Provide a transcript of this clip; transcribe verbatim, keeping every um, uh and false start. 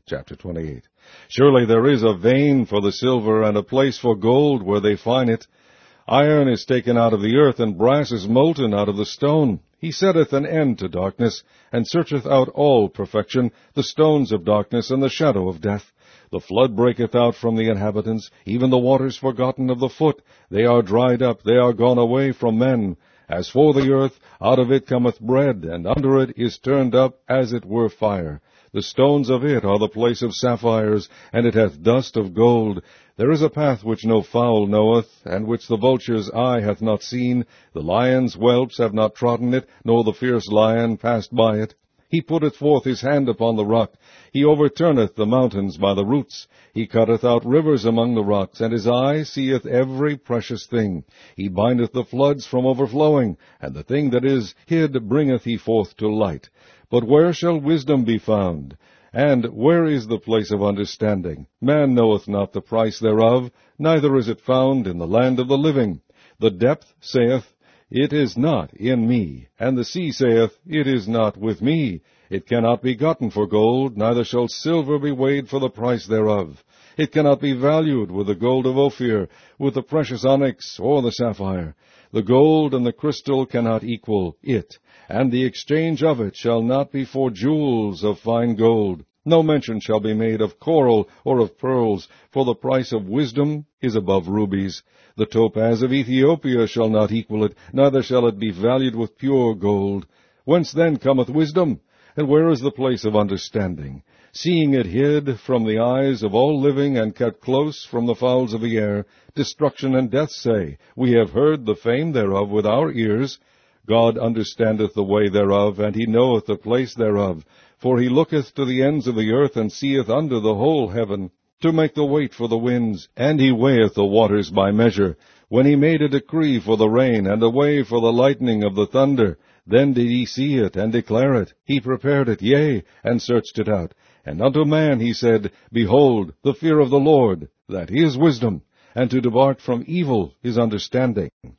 Chapter twenty-eight. Surely there is a vein for the silver, and a place for gold where they find it. Iron is taken out of the earth, and brass is molten out of the stone. He setteth an end to darkness, and searcheth out all perfection, the stones of darkness and the shadow of death. The flood breaketh out from the inhabitants, even the waters forgotten of the foot. They are dried up, they are gone away from men. As for the earth, out of it cometh bread, and under it is turned up as it were fire. The stones of it are the place of sapphires, and it hath dust of gold. There is a path which no fowl knoweth, and which the vulture's eye hath not seen. The lion's whelps have not trodden it, nor the fierce lion passed by it. He putteth forth his hand upon the rock. He overturneth the mountains by the roots. He cutteth out rivers among the rocks, and his eye seeth every precious thing. He bindeth the floods from overflowing, and the thing that is hid bringeth he forth to light. But where shall wisdom be found? And where is the place of understanding? Man knoweth not the price thereof, neither is it found in the land of the living. The depth saith, It is not in me, and the sea saith, It is not with me. It cannot be gotten for gold, neither shall silver be weighed for the price thereof. It cannot be valued with the gold of Ophir, with the precious onyx, or the sapphire. The gold and the crystal cannot equal it, and the exchange of it shall not be for jewels of fine gold. No mention shall be made of coral or of pearls, for the price of wisdom is above rubies. The topaz of Ethiopia shall not equal it, neither shall it be valued with pure gold. Whence then cometh wisdom? And where is the place of understanding? Seeing it hid from the eyes of all living, and kept close from the fowls of the air, destruction and death say, We have heard the fame thereof with our ears. God understandeth the way thereof, and he knoweth the place thereof. For he looketh to the ends of the earth, and seeth under the whole heaven, to make the weight for the winds, and he weigheth the waters by measure. When he made a decree for the rain, and a way for the lightning of the thunder, then did he see it, and declare it. He prepared it, yea, and searched it out. And unto man he said, Behold, the fear of the Lord, that is wisdom, and to depart from evil is understanding.